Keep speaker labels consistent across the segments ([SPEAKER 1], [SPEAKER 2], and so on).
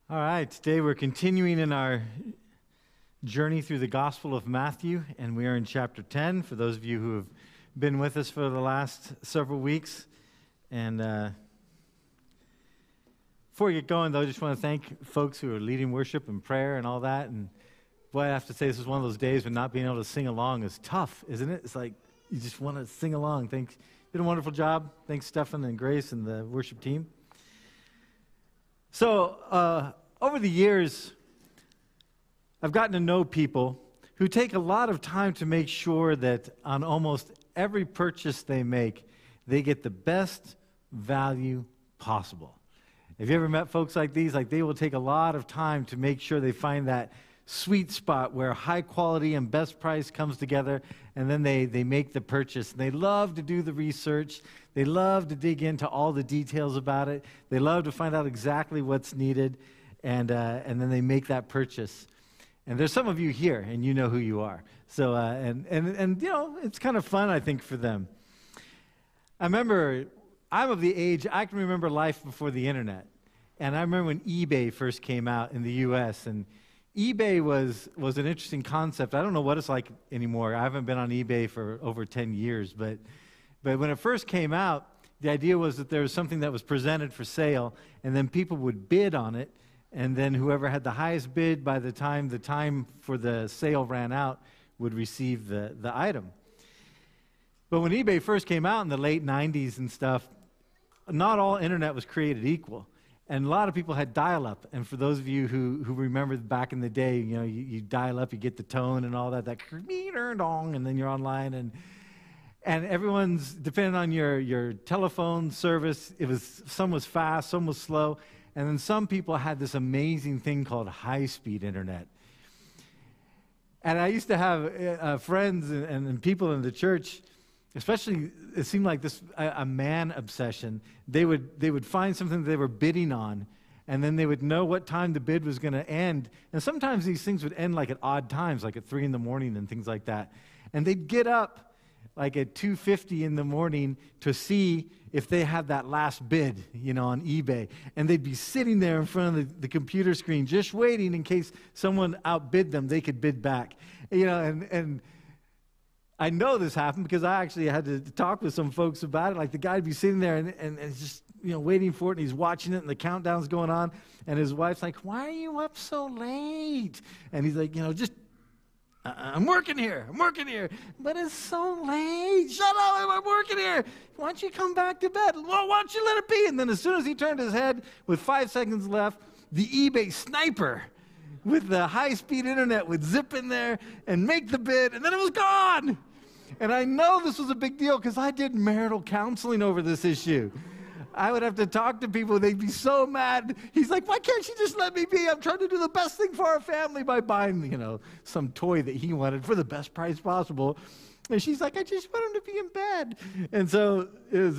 [SPEAKER 1] All right, today we're continuing in our journey through the Gospel of Matthew, and we are in chapter 10, for those of you who have been with us for the last several weeks. And before we get going, though, I just want to thank folks who are leading worship and prayer and all that. And boy, I have to say, this is one of those days when not being able to sing along is tough, isn't it? It's like you just want to sing along. Thanks. Did a wonderful job. Thanks, Stefan and Grace and the worship team. So, over the years, I've gotten to know people who take a lot of time to make sure that on almost every purchase they make, they get the best value possible. Have you ever met folks like these? Like, they will take a lot of time to make sure they find that sweet spot where high quality and best price comes together, and then they make the purchase. And they love to do the research. They love to dig into all the details about it. They love to find out exactly what's needed, and then they make that purchase. And there's some of you here, and you know who you are. So, and you know, it's kind of fun, I think, for them. I remember, I'm of the age, I can remember life before the internet. And I remember when eBay first came out in the U.S., and eBay was an interesting concept. I don't know what it's like anymore. I haven't been on eBay for over 10 years. But when it first came out, the idea was that there was something that was presented for sale, and then people would bid on it, and then whoever had the highest bid by the time for the sale ran out would receive the item. But when eBay first came out in the late 90s and stuff, not all internet was created equal. And a lot of people had dial-up. And for those of you who remember back in the day, you know, you dial up, you get the tone and all that and then you're online. And everyone's, depending on your telephone service, some was fast, some was slow. And then some people had this amazing thing called high-speed internet. And I used to have friends and people in the church, especially, it seemed like this a man obsession. They would find something that they were bidding on, and then they would know what time the bid was going to end. And sometimes these things would end like at odd times, like at 3 in the morning and things like that. And they'd get up like at 2:50 in the morning to see if they had that last bid, you know, on eBay. And they'd be sitting there in front of the computer screen just waiting in case someone outbid them, they could bid back. You know, and I know this happened because I actually had to talk with some folks about it. Like, the guy'd be sitting there and just, you know, waiting for it, and he's watching it, and the countdown's going on, and his wife's like, "Why are you up so late?" And he's like, you know, just, I'm working here. But it's so late. Shut up, I'm working here. Why don't you come back to bed? Well, why don't you let it be? And then as soon as he turned his head with 5 seconds left, the eBay sniper with the high-speed internet would zip in there and make the bid, and then it was gone. And I know this was a big deal because I did marital counseling over this issue. I would have to talk to people. They'd be so mad. He's like, "Why can't you just let me be? I'm trying to do the best thing for our family by buying, you know, some toy that he wanted for the best price possible." And she's like, "I just want him to be in bed." And so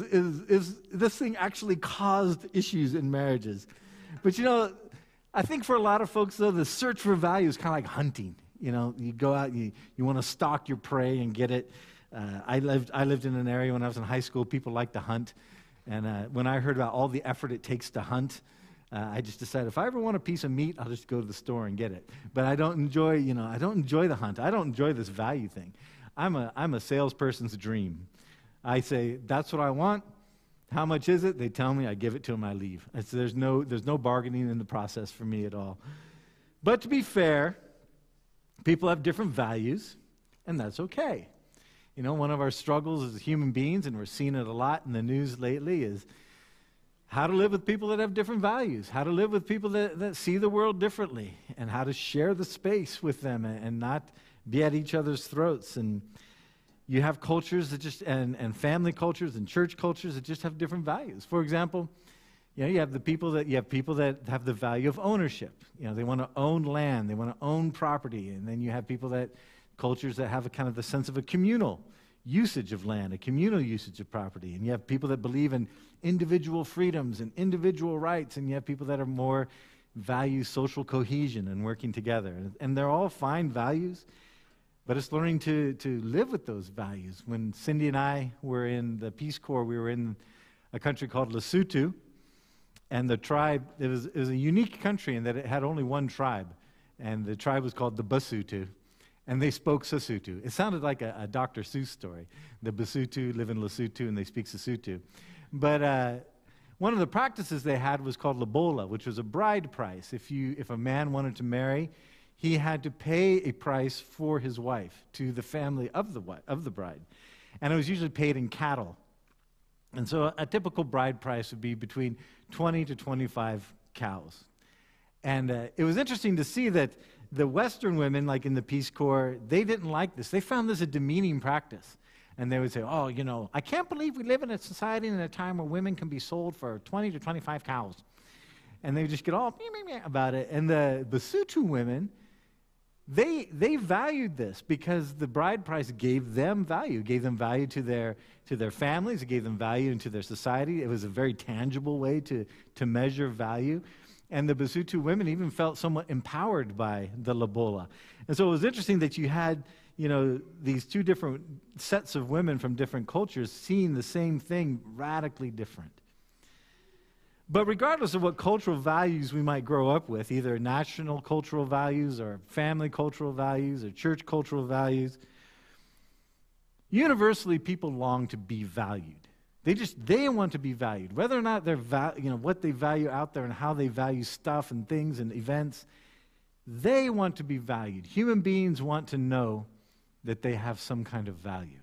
[SPEAKER 1] this thing actually caused issues in marriages. But, you know, I think for a lot of folks, though, the search for value is kind of like hunting. You know, you go out, you want to stalk your prey and get it. I lived in an area when I was in high school, people like to hunt. And when I heard about all the effort it takes to hunt, I just decided if I ever want a piece of meat, I'll just go to the store and get it. But I don't enjoy the hunt. I don't enjoy this value thing. I'm a salesperson's dream. I say, that's what I want. How much is it? They tell me, I give it to them, I leave. There's no bargaining in the process for me at all. But to be fair, people have different values, and that's okay. You know, one of our struggles as human beings, and we're seeing it a lot in the news lately, is how to live with people that have different values, how to live with people that see the world differently, and how to share the space with them and not be at each other's throats. And you have cultures that just, and family cultures and church cultures that just have different values. For example, you know, you have people that have the value of ownership. You know, they want to own land, they want to own property. And then you have cultures that have a kind of the sense of a communal usage of land, a communal usage of property. And you have people that believe in individual freedoms and individual rights, and you have people that are more value social cohesion and working together. And they're all fine values, but it's learning to live with those values. When Cindy and I were in the Peace Corps, we were in a country called Lesotho, And the tribe, it was a unique country in that it had only one tribe. And the tribe was called the Basutu. And they spoke Sesotho. It sounded like a Dr. Seuss story. The Basutu live in Lesotho and they speak Sesotho. But one of the practices they had was called lobola, which was a bride price. If a man wanted to marry, he had to pay a price for his wife to the family of the bride. And it was usually paid in cattle. And so a typical bride price would be between 20 to 25 cows. And it was interesting to see that the Western women, like in the Peace Corps, they didn't like this. They found this a demeaning practice. And they would say, oh, I can't believe we live in a society and in a time where women can be sold for 20 to 25 cows. And they would just get all about it. And the Basotho women, they valued this because the bride price gave them value. It gave them value to their families. It gave them value into their society. It was a very tangible way to measure value. And the Basotho women even felt somewhat empowered by the lobola. And so it was interesting that you had, these two different sets of women from different cultures seeing the same thing radically different. But regardless of what cultural values we might grow up with, either national cultural values or family cultural values or church cultural values, universally people long to be valued. They want to be valued. Whether or not they're what they value out there and how they value stuff and things and events, they want to be valued. Human beings want to know that they have some kind of value.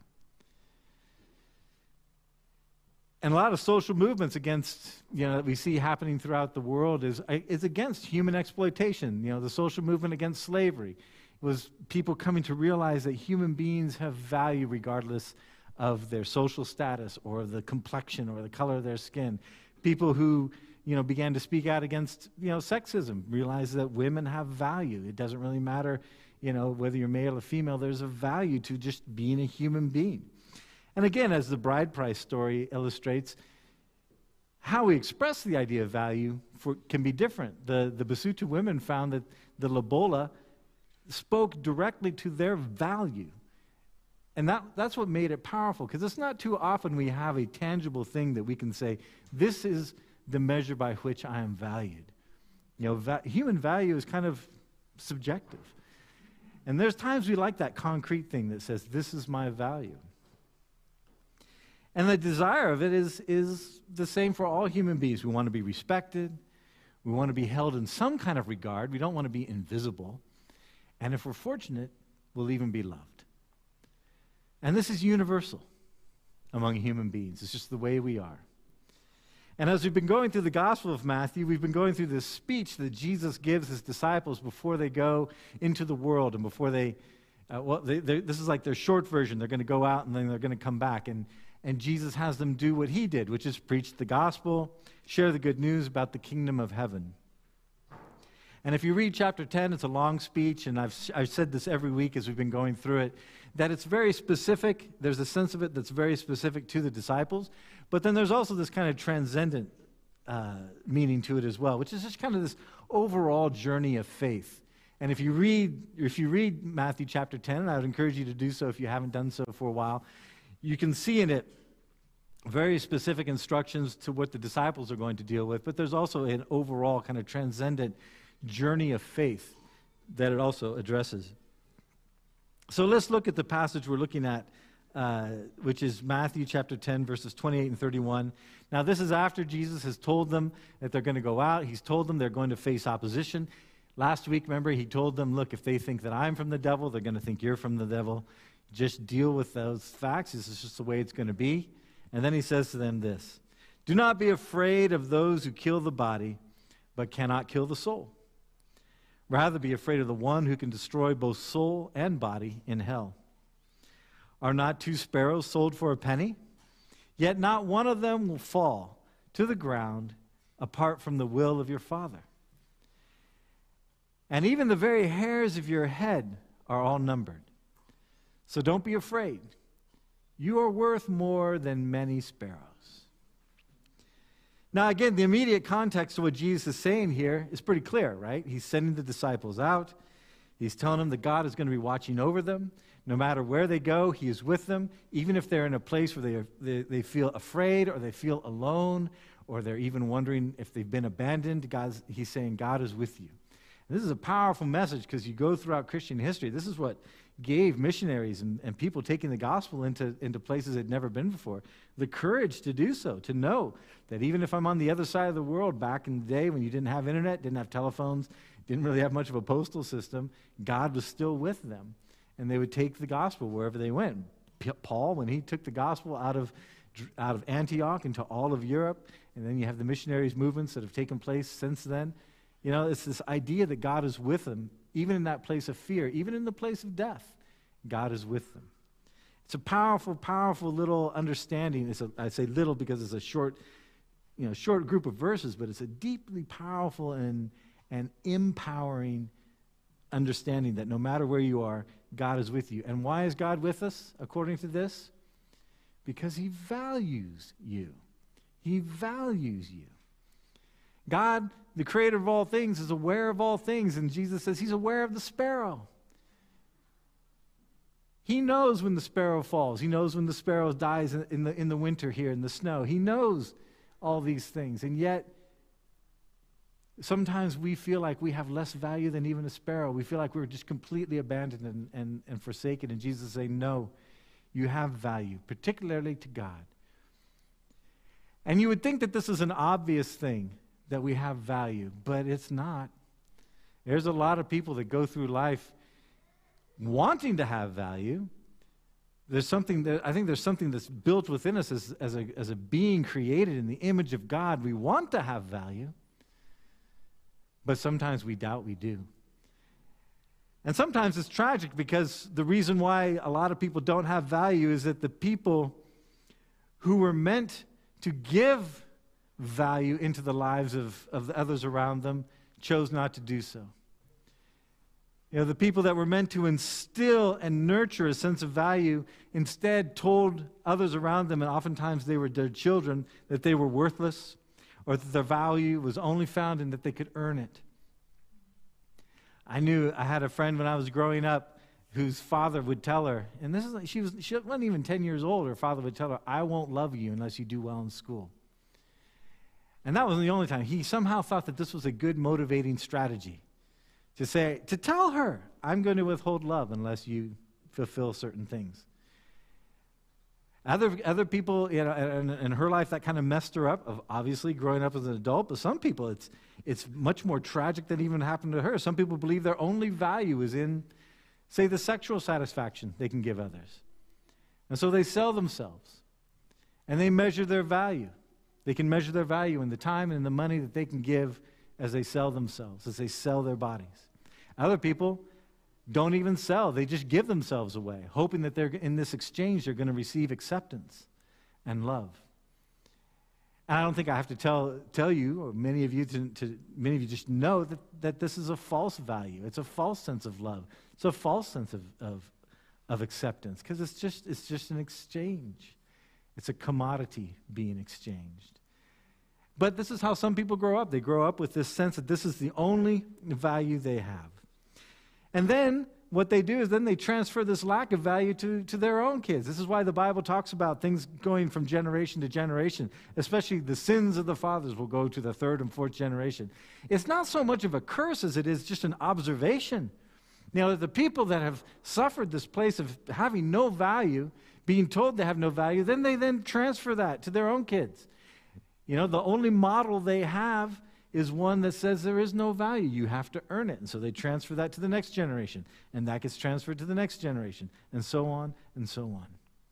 [SPEAKER 1] And a lot of social movements against, that we see happening throughout the world is against human exploitation. The social movement against slavery. It was people coming to realize that human beings have value regardless of their social status or the complexion or the color of their skin. People who, began to speak out against, sexism, realize that women have value. It doesn't really matter, whether you're male or female, there's a value to just being a human being. And again, as the bride price story illustrates, how we express the idea of value can be different. The Basotho women found that the lobola spoke directly to their value. And that's what made it powerful, because it's not too often we have a tangible thing that we can say, this is the measure by which I am valued. Human value is kind of subjective. And there's times we like that concrete thing that says, this is my value. And the desire of it is the same for all human beings. We want to be respected. We want to be held in some kind of regard. We don't want to be invisible. And if we're fortunate, we'll even be loved. And this is universal among human beings. It's just the way we are. And as we've been going through the Gospel of Matthew, we've been going through this speech that Jesus gives his disciples before they go into the world and before this is like their short version. They're going to go out and then they're going to come back. And Jesus has them do what he did, which is preach the gospel, share the good news about the kingdom of heaven. And if you read chapter 10, it's a long speech, and I've said this every week as we've been going through it, that it's very specific. There's a sense of it that's very specific to the disciples, but then there's also this kind of transcendent meaning to it as well, which is just kind of this overall journey of faith. And if you read Matthew chapter 10, and I would encourage you to do so if you haven't done so for a while, you can see in it very specific instructions to what the disciples are going to deal with, but there's also an overall kind of transcendent journey of faith that it also addresses. So let's look at the passage we're looking at, which is Matthew chapter 10, verses 28 and 31. Now, this is after Jesus has told them that they're going to go out. He's told them they're going to face opposition. Last week, remember, he told them, look, if they think that I'm from the devil, they're going to think you're from the devil. Just deal with those facts. This is just the way it's going to be. And then he says to them this, do not be afraid of those who kill the body, but cannot kill the soul. Rather, be afraid of the one who can destroy both soul and body in hell. Are not 2 sparrows sold for a penny? Yet not one of them will fall to the ground apart from the will of your Father. And even the very hairs of your head are all numbered. So don't be afraid. You are worth more than many sparrows. Now, again, the immediate context of what Jesus is saying here is pretty clear, right? He's sending the disciples out. He's telling them that God is going to be watching over them. No matter where they go, he is with them. Even if they're in a place where they feel afraid or they feel alone or they're even wondering if they've been abandoned, he's saying God is with you. And this is a powerful message because you go throughout Christian history. This is what gave missionaries and people taking the gospel into places they'd never been before the courage to do so, to know that even if I'm on the other side of the world, back in the day when you didn't have internet, didn't have telephones, didn't really have much of a postal system, God was still with them. And they would take the gospel wherever they went. Paul, when he took the gospel out of Antioch into all of Europe, and then you have the missionaries movements that have taken place since then. You know, it's this idea that God is with them, even in that place of fear, even in the place of death, God is with them. It's a powerful, powerful little understanding. I say little because it's a short group of verses, but it's a deeply powerful and empowering understanding that no matter where you are, God is with you. And why is God with us, according to this? Because he values you. He values you. God, the creator of all things, is aware of all things, and Jesus says he's aware of the sparrow. He knows when the sparrow falls. He knows when the sparrow dies in the winter here in the snow. He knows all these things, and yet sometimes we feel like we have less value than even a sparrow. We feel like we're just completely abandoned and forsaken, and Jesus is saying, no, you have value, particularly to God. And you would think that this is an obvious thing, that we have value, but it's not. There's a lot of people that go through life wanting to have value. There's something that's built within us as a being created in the image of God. We want to have value, but sometimes we doubt we do. And sometimes it's tragic because the reason why a lot of people don't have value is that the people who were meant to give value into the lives of the others around them chose not to do so. You know, the people that were meant to instill and nurture a sense of value instead told others around them, and oftentimes they were their children, that they were worthless or that their value was only found in that they could earn it. I had a friend when I was growing up whose father would tell her, and she wasn't even 10 years old, her father would tell her, I won't love you unless you do well in school. And that wasn't the only time. He somehow thought that this was a good motivating strategy to tell her, I'm going to withhold love unless you fulfill certain things. Other people, you know, in her life, that kind of messed her up, of obviously growing up as an adult. But some people, it's much more tragic than even happened to her. Some people believe their only value is in, say, the sexual satisfaction they can give others. And so they sell themselves, and they measure their value. They can measure their value in the time and in the money that they can give as they sell themselves, as they sell their bodies. Other people don't even sell. They just give themselves away, hoping that they're in this exchange they're going to receive acceptance and love. And I don't think I have to tell you, or many of you just know that this is a false value. It's a false sense of love. It's a false sense of acceptance, because it's just an exchange. It's a commodity being exchanged. But this is how some people grow up. They grow up with this sense that this is the only value they have. And then what they do is then they transfer this lack of value to their own kids. This is why the Bible talks about things going from generation to generation, especially the sins of the fathers will go to the third and fourth generation. It's not so much of a curse as it is just an observation. Now, the people that have suffered this place of having no value, being told they have no value, then they transfer that to their own kids. You know, the only model they have is one that says there is no value. You have to earn it. And so they transfer that to the next generation, and that gets transferred to the next generation, and so on and so on.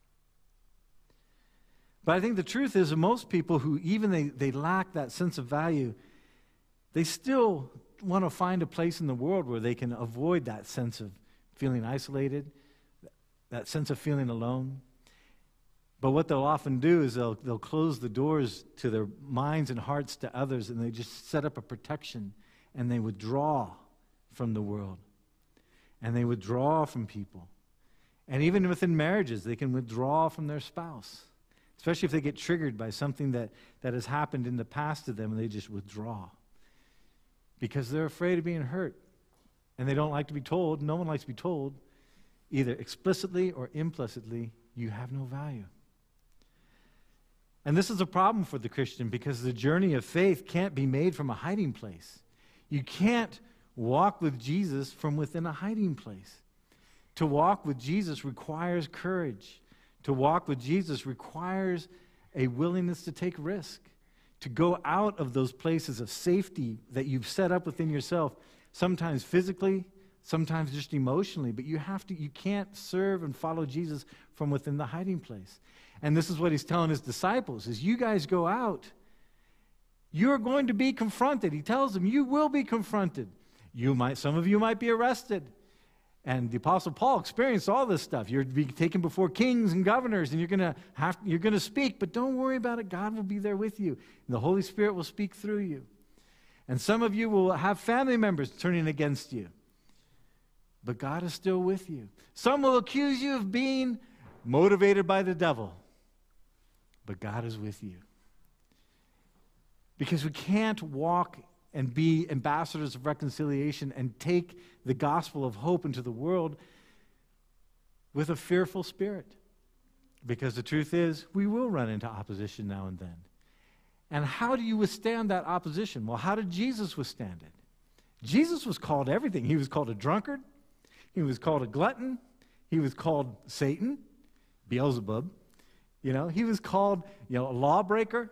[SPEAKER 1] But I think the truth is that most people who even they lack that sense of value, they still want to find a place in the world where they can avoid that sense of feeling isolated, that sense of feeling alone. But what they'll often do is they'll close the doors to their minds and hearts to others, and they just set up a protection, and they withdraw from the world, and they withdraw from people. And even within marriages, they can withdraw from their spouse, especially if they get triggered by something that has happened in the past to them, and they just withdraw because they're afraid of being hurt, and they don't like to be told. No one likes to be told, either explicitly or implicitly, you have no value. And this is a problem for the Christian because the journey of faith can't be made from a hiding place. You can't walk with Jesus from within a hiding place. To walk with Jesus requires courage. To walk with Jesus requires a willingness to take risk, to go out of those places of safety that you've set up within yourself, sometimes physically, sometimes just emotionally, but you can't serve and follow Jesus from within the hiding place. And this is what he's telling his disciples, is you guys go out, you're going to be confronted. He tells them, you will be confronted. Some of you might be arrested. And the Apostle Paul experienced all this stuff. You're being taken before kings and governors, and you're going to speak, but don't worry about it. God will be there with you. And the Holy Spirit will speak through you. And some of you will have family members turning against you. But God is still with you. Some will accuse you of being motivated by the devil. But God is with you. Because we can't walk and be ambassadors of reconciliation and take the gospel of hope into the world with a fearful spirit. Because the truth is, we will run into opposition now and then. And how do you withstand that opposition? Well, how did Jesus withstand it? Jesus was called everything. He was called a drunkard. He was called a glutton. He was called Satan, Beelzebub. He was called, a lawbreaker.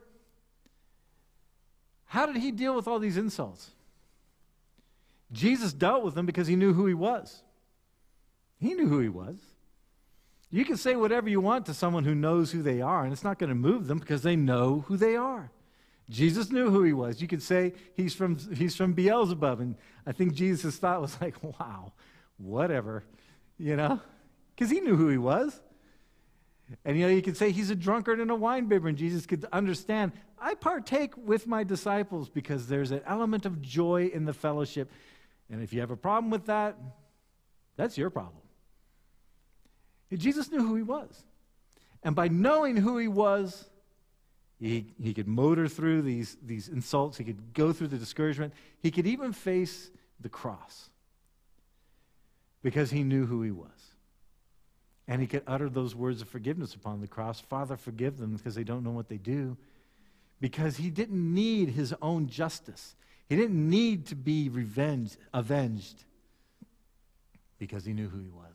[SPEAKER 1] How did he deal with all these insults? Jesus dealt with them because he knew who he was. He knew who he was. You can say whatever you want to someone who knows who they are, and it's not going to move them because they know who they are. Jesus knew who he was. You could say he's from Beelzebub, and I think Jesus' thought was like, wow, whatever, because he knew who he was. And you could say he's a drunkard and a winebibber, and Jesus could understand, I partake with my disciples because there's an element of joy in the fellowship. And if you have a problem with that, that's your problem. Jesus knew who he was. And by knowing who he was, he could motor through these insults. He could go through the discouragement. He could even face the cross because he knew who he was. And he could utter those words of forgiveness upon the cross. Father, forgive them because they don't know what they do. Because he didn't need his own justice. He didn't need to be avenged because he knew who he was.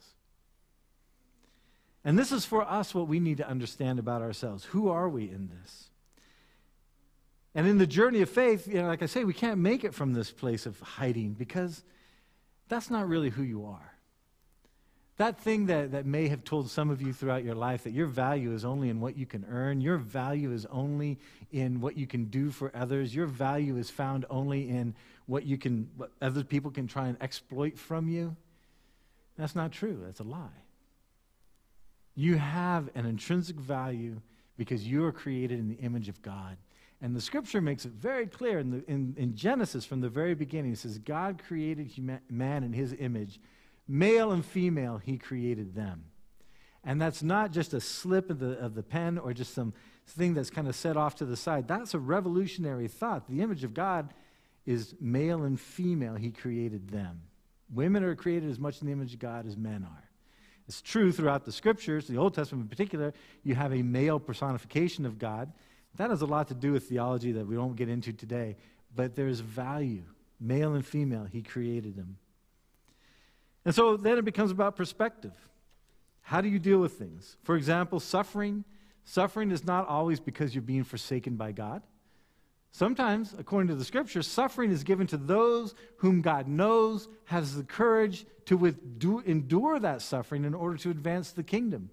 [SPEAKER 1] And this is for us what we need to understand about ourselves. Who are we in this? And in the journey of faith, like I say, we can't make it from this place of hiding because that's not really who you are. That thing that may have told some of you throughout your life that your value is only in what you can earn, your value is only in what you can do for others, your value is found only in what other people can try and exploit from you. That's not true. That's a lie. You have an intrinsic value because you are created in the image of God. And the scripture makes it very clear in Genesis from the very beginning. It says, God created man in his image. Male and female, he created them. And that's not just a slip of the pen or just some thing that's kind of set off to the side. That's a revolutionary thought. The image of God is male and female, he created them. Women are created as much in the image of God as men are. It's true throughout the scriptures, the Old Testament in particular, you have a male personification of God. That has a lot to do with theology that we won't get into today. But there's value. Male and female, he created them. And so then it becomes about perspective. How do you deal with things? For example, suffering. Suffering is not always because you're being forsaken by God. Sometimes, according to the scriptures, suffering is given to those whom God knows has the courage to endure that suffering in order to advance the kingdom.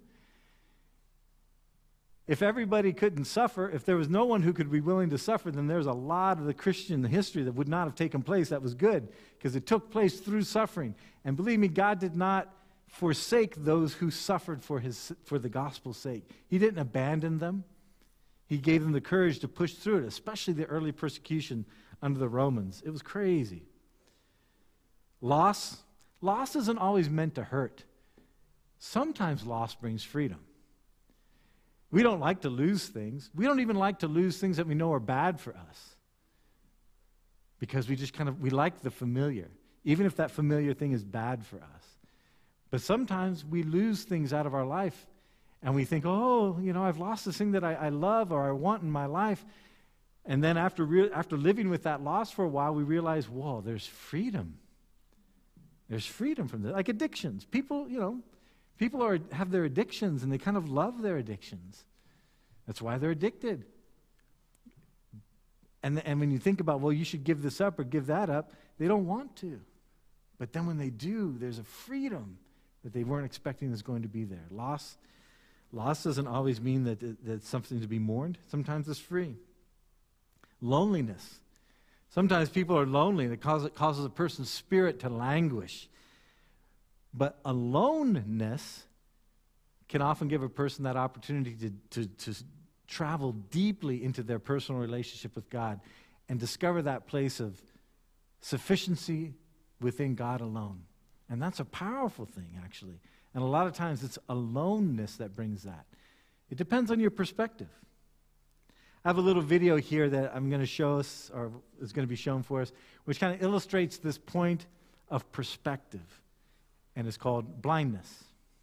[SPEAKER 1] If everybody couldn't suffer, if there was no one who could be willing to suffer, then there's a lot of the Christian history that would not have taken place that was good, because it took place through suffering. And believe me, God did not forsake those who suffered for the gospel's sake. He didn't abandon them. He gave them the courage to push through it, especially the early persecution under the Romans. It was crazy. Loss isn't always meant to hurt. Sometimes loss brings freedom. We don't like to lose things. We don't even like to lose things that we know are bad for us. Because we like the familiar, even if that familiar thing is bad for us. But sometimes we lose things out of our life, And we think, oh, I've lost this thing that I love or I want in my life. And then after living with that loss for a while, we realize, whoa, there's freedom. There's freedom from this. Like addictions. People have their addictions, and they kind of love their addictions. That's why they're addicted. And when you think about, well, you should give this up or give that up, they don't want to. But then when they do, there's a freedom that they weren't expecting is going to be there. Loss doesn't always mean that it's something to be mourned. Sometimes it's free. Loneliness. Sometimes people are lonely, and it causes a person's spirit to languish. But aloneness can often give a person that opportunity to travel deeply into their personal relationship with God and discover that place of sufficiency within God alone. And that's a powerful thing, actually. And a lot of times it's aloneness that brings that. It depends on your perspective. I have a little video here that I'm going to show us, or is going to be shown for us, which kind of illustrates this point of perspective. And it's called blindness.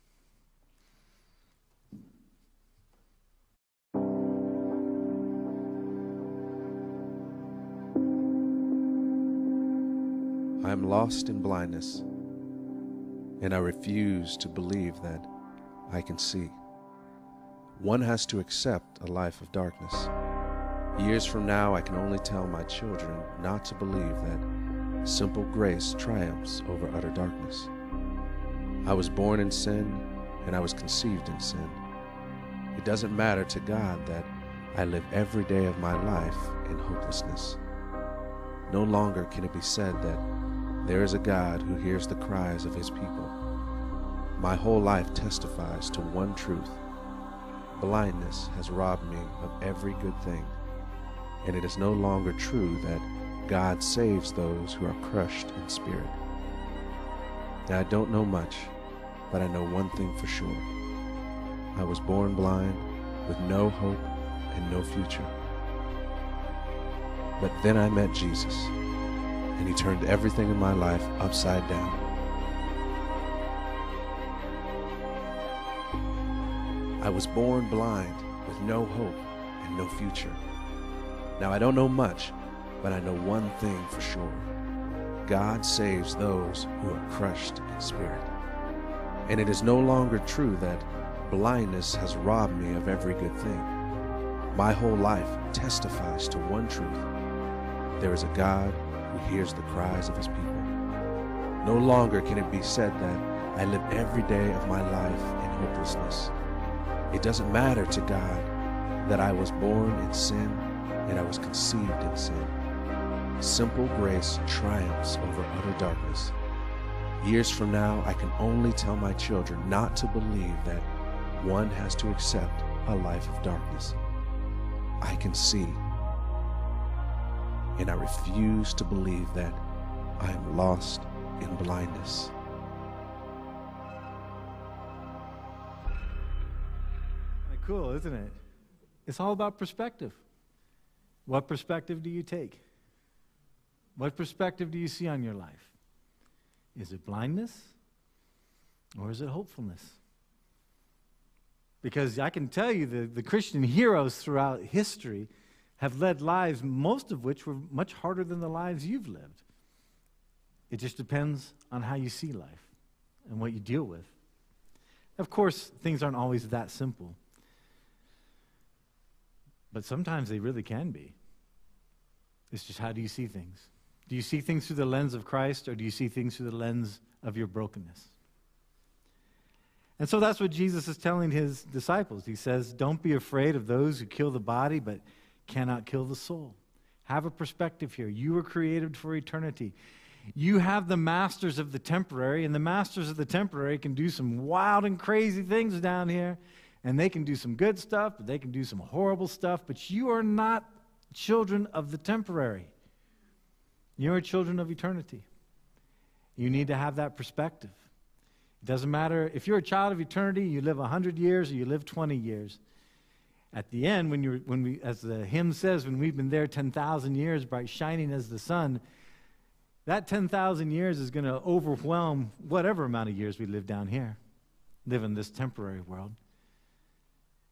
[SPEAKER 2] I am lost in blindness, and I refuse to believe that I can see. One has to accept a life of darkness. Years from now, I can only tell my children not to believe that simple grace triumphs over utter darkness. I was born in sin, and I was conceived in sin. It doesn't matter to God that I live every day of my life in hopelessness. No longer can it be said that there is a God who hears the cries of his people. My whole life testifies to one truth. Blindness has robbed me of every good thing, and it is no longer true that God saves those who are crushed in spirit. Now, I don't know much, but I know one thing for sure. I was born blind, with no hope and no future. But then I met Jesus, and he turned everything in my life upside down. I was born blind, with no hope and no future. Now, I don't know much, but I know one thing for sure. God saves those who are crushed in spirit. And it is no longer true that blindness has robbed me of every good thing. My whole life testifies to one truth. There is a God who hears the cries of his people. No longer can it be said that I live every day of my life in hopelessness. It doesn't matter to God that I was born in sin and I was conceived in sin. Simple grace triumphs over utter darkness. Years from now, I can only tell my children not to believe that one has to accept a life of darkness. I can see, and I refuse to believe that I am lost in blindness.
[SPEAKER 1] Cool, isn't it? It's all about perspective. What perspective do you take? What perspective do you see on your life? Is it blindness or is it hopefulness? Because I can tell you the Christian heroes throughout history have led lives, most of which were much harder than the lives you've lived. It just depends on how you see life and what you deal with. Of course, things aren't always that simple. But sometimes they really can be. It's just, how do you see things? Do you see things through the lens of Christ, or do you see things through the lens of your brokenness? And so that's what Jesus is telling his disciples. He says, don't be afraid of those who kill the body but cannot kill the soul. Have a perspective here. You were created for eternity. You have the masters of the temporary, and the masters of the temporary can do some wild and crazy things down here. And they can do some good stuff, but they can do some horrible stuff. But you are not children of the temporary. You are children of eternity. You need to have that perspective. It doesn't matter if you're a child of eternity, you live 100 years or you live 20 years. At the end, when we, as the hymn says, when we've been there 10,000 years, bright shining as the sun, that 10,000 years is going to overwhelm whatever amount of years we live down here, live in this temporary world.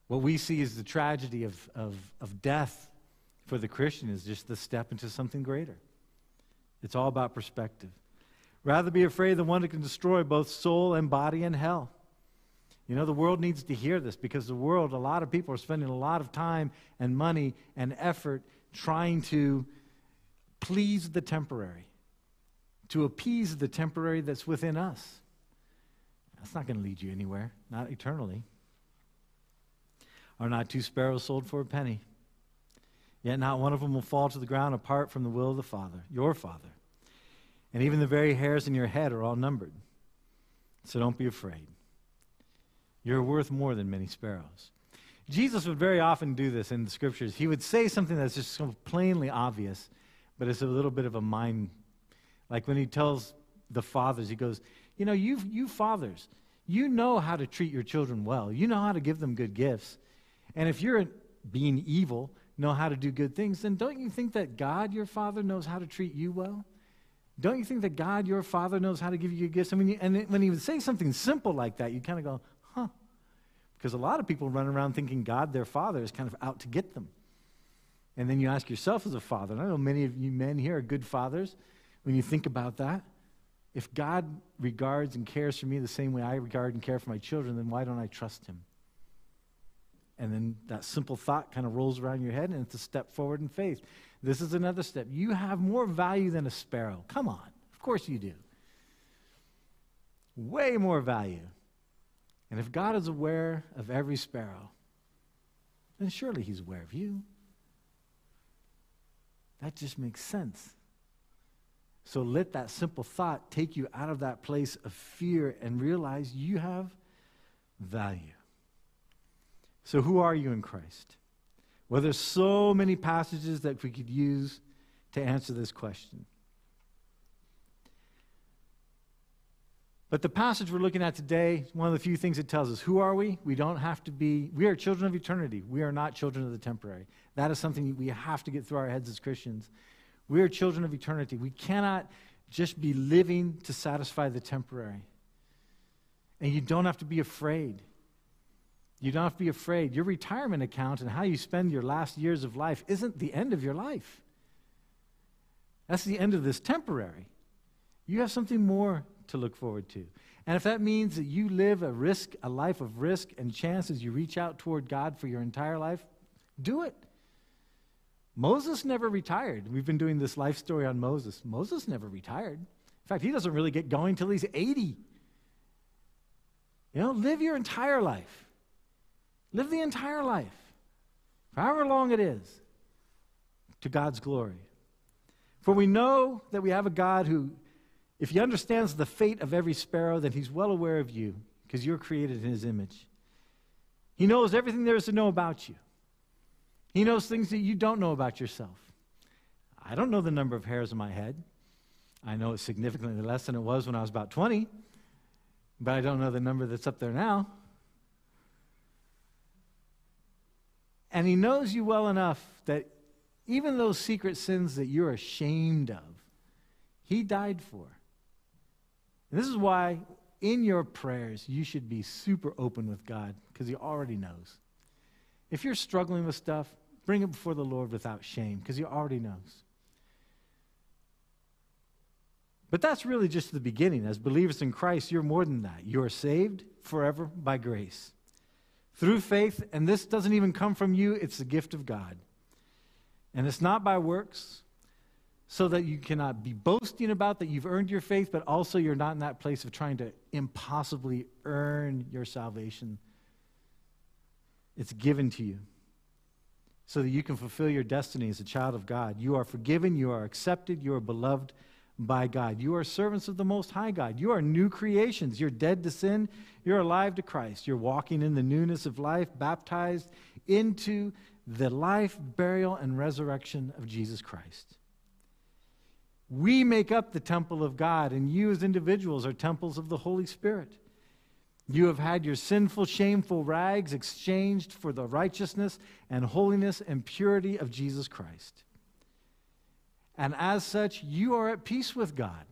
[SPEAKER 1] What we see as the tragedy of death for the Christian is just the step into something greater. It's all about perspective. Rather be afraid of the one who can destroy both soul and body in hell. You know, the world needs to hear this, because the world, a lot of people are spending a lot of time and money and effort trying to please the temporary, to appease the temporary that's within us. That's not going to lead you anywhere, not eternally. Are not two sparrows sold for a penny? Yet not one of them will fall to the ground apart from the will of the Father, your Father. And even the very hairs in your head are all numbered. So don't be afraid. You're worth more than many sparrows. Jesus would very often do this in the Scriptures. He would say something that's just so plainly obvious, but it's a little bit of a mind. Like when he tells the fathers, he goes, you know, you fathers, you know how to treat your children well. You know how to give them good gifts. And if you're being evil, know how to do good things, then don't you think that God, your Father, knows how to treat you well? Don't you think that God, your Father, knows how to give you good gifts? I mean, and when he would say something simple like that, you kind of go, huh. Because a lot of people run around thinking God, their Father, is kind of out to get them. And then you ask yourself as a father, and I know many of you men here are good fathers, when you think about that, if God regards and cares for me the same way I regard and care for my children, then why don't I trust him? And then that simple thought kind of rolls around your head, and it's a step forward in faith. This is another step. You have more value than a sparrow. Come on. Of course you do. Way more value. And if God is aware of every sparrow, then surely he's aware of you. That just makes sense. So let that simple thought take you out of that place of fear and realize you have value. So who are you in Christ? Well, there's so many passages that we could use to answer this question. But the passage we're looking at today, one of the few things it tells us, who are we? We don't have to be, we are children of eternity. We are not children of the temporary. That is something we have to get through our heads as Christians. We are children of eternity. We cannot just be living to satisfy the temporary. And you don't have to be afraid. You don't have to be afraid. Your retirement account and how you spend your last years of life isn't the end of your life. That's the end of this temporary. You have something more to look forward to. And if that means that you live a life of risk and chance as you reach out toward God for your entire life, do it. Moses never retired. We've been doing this life story on Moses. Moses never retired. In fact, he doesn't really get going till he's 80. You know, live your entire life. Live the entire life, for however long it is, to God's glory. For we know that we have a God who, if he understands the fate of every sparrow, then he's well aware of you, because you're created in his image. He knows everything there is to know about you. He knows things that you don't know about yourself. I don't know the number of hairs on my head. I know it's significantly less than it was when I was about 20, but I don't know the number that's up there now. And he knows you well enough that even those secret sins that you're ashamed of, he died for. And this is why in your prayers you should be super open with God, because he already knows. If you're struggling with stuff, bring it before the Lord without shame, because he already knows. But that's really just the beginning. As believers in Christ, you're more than that. You are saved forever by grace, through faith, and this doesn't even come from you. It's the gift of God. And it's not by works, so that you cannot be boasting about that you've earned your faith, but also you're not in that place of trying to impossibly earn your salvation. It's given to you so that you can fulfill your destiny as a child of God. You are forgiven, you are accepted, you are beloved by God. You are servants of the Most High God. You are new creations. You're dead to sin. You're alive to Christ. You're walking in the newness of life, baptized into the life, burial, and resurrection of Jesus Christ. We make up the temple of God, and you as individuals are temples of the Holy Spirit. You have had your sinful, shameful rags exchanged for the righteousness and holiness and purity of Jesus Christ. And as such, you are at peace with God.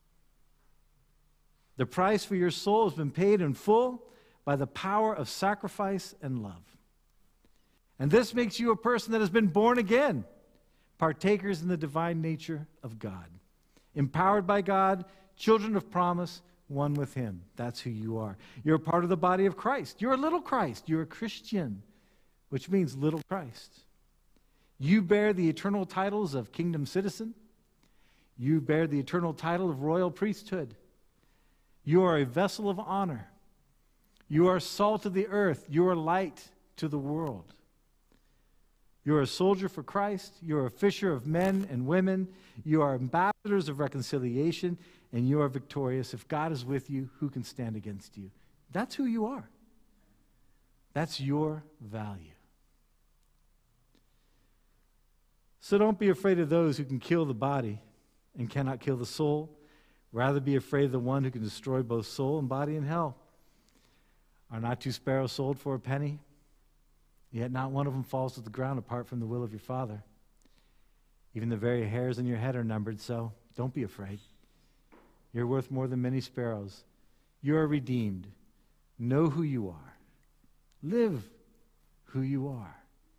[SPEAKER 1] The price for your soul has been paid in full by the power of sacrifice and love. And this makes you a person that has been born again, partakers in the divine nature of God, empowered by God, children of promise, one with him. That's who you are. You're a part of the body of Christ. You're a little Christ. You're a Christian, which means little Christ. You bear the eternal titles of kingdom citizen. You bear the eternal title of royal priesthood. You are a vessel of honor. You are salt of the earth. You are light to the world. You are a soldier for Christ. You are a fisher of men and women. You are ambassadors of reconciliation, and you are victorious. If God is with you, who can stand against you? That's who you are. That's your value. So don't be afraid of those who can kill the body and cannot kill the soul. Rather be afraid of the one who can destroy both soul and body in hell. Are not two sparrows sold for a penny? Yet not one of them falls to the ground apart from the will of your Father. Even the very hairs in your head are numbered, so don't be afraid. You're worth more than many sparrows. You are redeemed. Know who you are. Live who you are.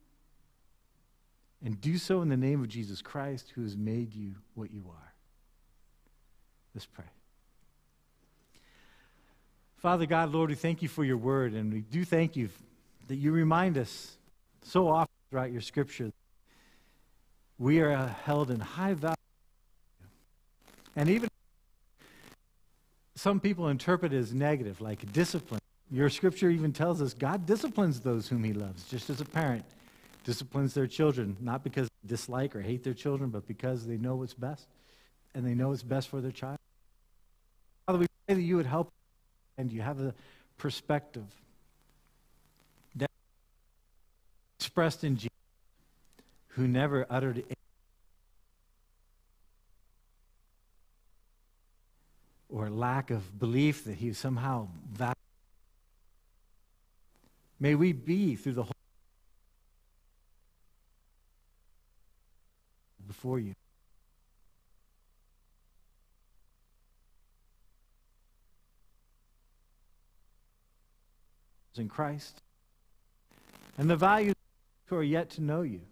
[SPEAKER 1] And do so in the name of Jesus Christ, who has made you what you are. Let's pray. Father God, Lord, we thank you for your word, and we do thank you that you remind us so often throughout your scripture we are held in high value. And even some people interpret it as negative, like discipline. Your scripture even tells us God disciplines those whom he loves, just as a parent disciplines their children, not because they dislike or hate their children, but because they know what's best, and they know what's best for their child. Father, we pray that you would help, and you have a perspective that expressed in Jesus, who never uttered a or lack of belief that he somehow valued. May we be through the whole before you. In Christ, and the values who are yet to know you,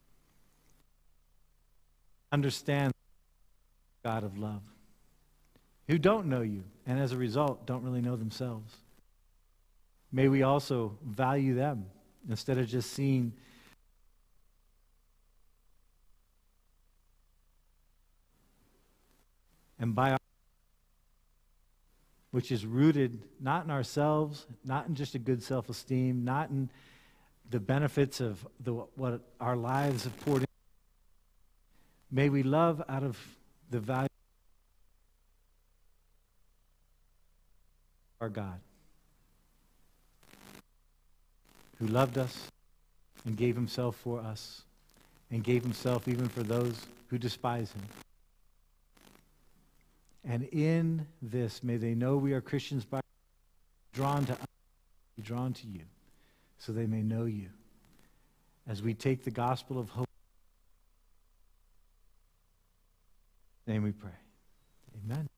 [SPEAKER 1] understand God of love, who don't know you, and as a result don't really know themselves. May we also value them instead of just seeing and by our, which is rooted not in ourselves, not in just a good self-esteem, not in the benefits of what our lives have poured in. May we love out of the value of our God, who loved us and gave himself for us, and gave himself even for those who despise him. And in this, may they know we are Christians by drawn to us, drawn to you, so they may know you. As we take the gospel of hope, in your name we pray. Amen.